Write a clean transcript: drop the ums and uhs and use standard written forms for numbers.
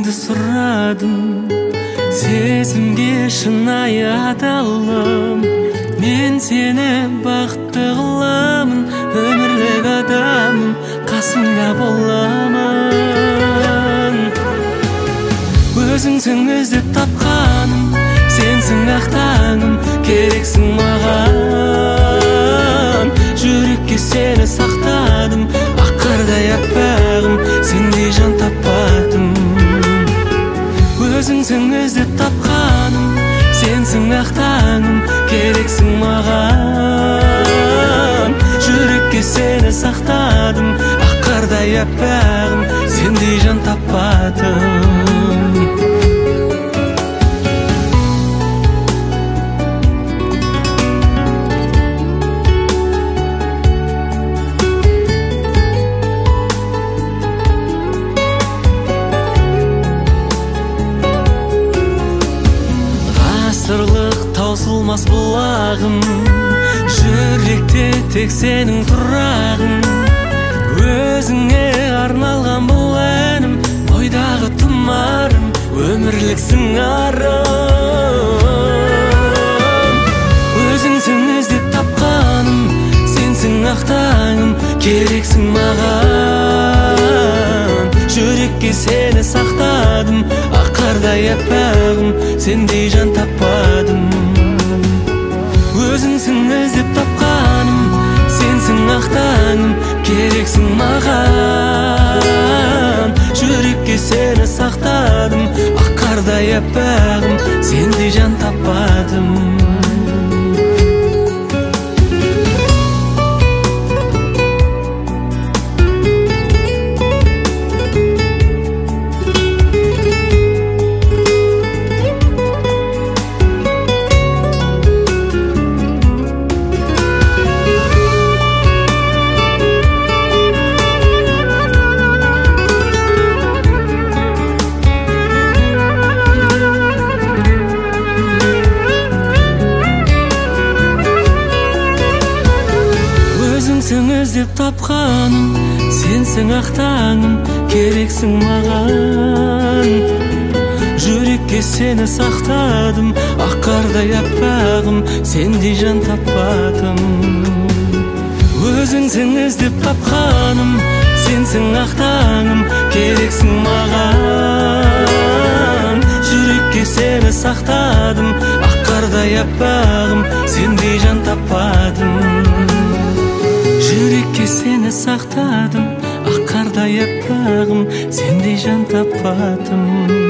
сеніңді сұрадым, сезімге шынайы адалым. Мен сені бақытты қыламын, өмірлік адамым, қасыңда боламын. Өзіңсің іздеп тапқаным, сенсің ақ таңым, керексің маған. Жүрекке сені сақтадым, ақ қардай аппағым, сендей жан таппадым. Өзіңсің іздеп тапқаным, сенсің ақ таңым, керексің маған. Жүрекке сені сақтадым, ақ қардай аппағым, сендей жан таппадым. Ғасырлық таусылмас бұлағым, жүректе тек сенің тұрағың. Өзіңе арналған бұл әнім, ойдағы тұмарым, өмірлік сыңарым. Өзіңсің іздеп тапқаным, сенсің ақ таңым, керексің маған. Жүрекке сені сақтадым, ақ қардай аппағым, сендей жан таппадым. Өзіңсің іздеп тапқаным, сенсің ақ таңым, керексің маған. Жүрекке сені сақтадым, ақ қардай аппағым, сендей жан таппадым. Өзіңсің іздеп тапқаным, сенсің ақ таңым, керексің маған. Жүрекке сені сақтадым, ақ қардай аппағым, сендей жан таппадым. Өзіңсің іздеп тапқаным, сенсің ақ таңым, керексің маған. Жүрекке сені сақтадым, ақ қардай аппағым, сендей жан таппадым. Жүрекке сені сақтадым, ақ қардай аппағым, сендей жан таппадым.